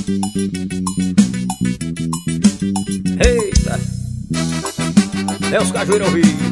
Eita, é os cajueiros ao vivo.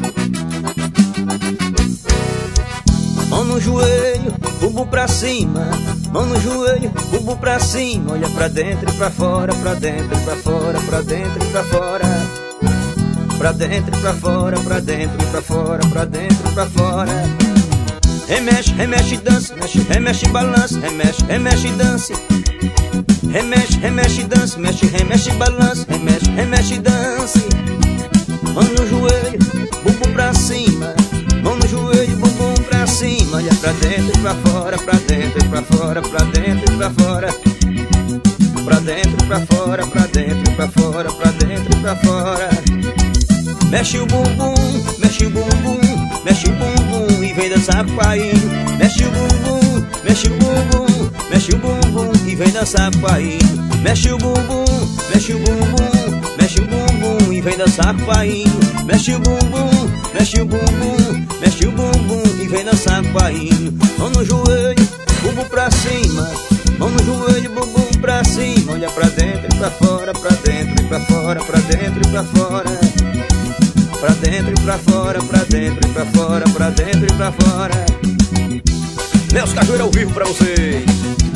Mão no joelho, bumbum pra cima. Mão no joelho, bumbum pra cima. Olha pra dentro e pra fora, pra dentro e pra fora, pra dentro e pra fora. Pra dentro e pra fora, pra dentro e pra fora, pra dentro e pra fora. Remexe, remexe, dança, mexe, remexe, balança. Remexe, remexe, dança. Remexe, remexe, dança, mexe, remexe, balança. Remexe, remexe, dança. Mão no joelho, bumbum pra cima. Mão no joelho, bumbum pra cima. Olha pra dentro e pra fora, pra dentro e pra fora, pra dentro e pra fora. Pra dentro e pra fora, pra dentro e pra fora, pra dentro e pra fora. Mexe o bumbum, mexe o bumbum, mexe o bumbum e vem dançar com a ilha. Mexe o bumbum, mexe o bumbum, mexe o bumbum e vem dançar com a ilha. Mexe o bumbum, mexe o bumbum, mexe o bumbum e vem dançar com a ilha. Mexe o bumbum, mexe o bumbum, mexe o bumbum e vem dançar com a ilha. Mão no joelho, bumbum pra cima. Mão no joelho, bumbum pra cima. Olha pra dentro e pra fora, pra dentro e pra fora, pra dentro e pra fora. Pra dentro e pra fora, pra dentro e pra fora, pra dentro e pra fora. Meus cajueiros ao vivo pra vocês.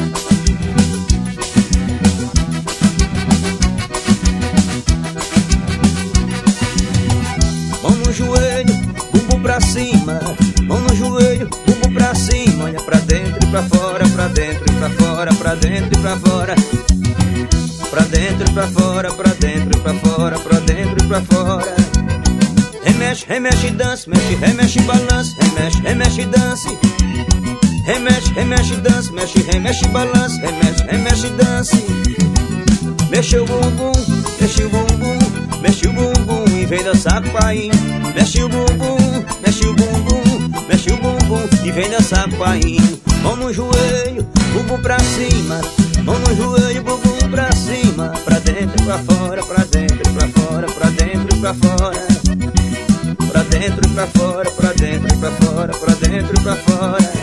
Mão no joelho, bumbum pra cima. Mão no joelho, bumbum pra cima. Olha pra dentro e pra fora, pra dentro e pra fora, pra dentro e pra fora. Pra dentro e pra fora, pra dentro e pra fora, pra dentro e pra fora. Remexe, remexe, dança, mexe, remexe, balança. Remexe, remexe, dança. Remexe, remexe, dança, mexe, remexe, balança. Remexe, remexe, dança. Mexe o bumbum, mexe o bumbum, mexe o bumbum e vem dançar com a pai. Mexe o bumbum, mexe o bumbum, mexe o bumbum e vem dançar com a pai. Mão no joelho, bumbum pra cima. Mão no joelho, bumbum pra cima. Pra dentro e pra fora, pra dentro e pra fora, pra dentro e pra fora. Pra dentro e pra fora, pra dentro e pra fora, pra dentro e pra fora.